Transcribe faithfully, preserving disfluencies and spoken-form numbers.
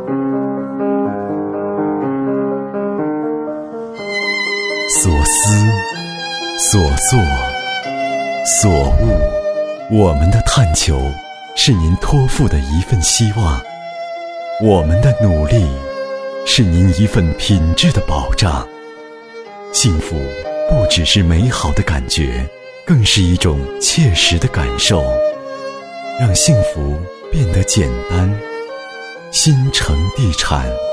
所思所做所悟，我们的探求是您托付的一份希望，我们的努力是您一份品质的保障。幸福不只是美好的感觉，更是一种切实的感受。让幸福变得简单，新城地产。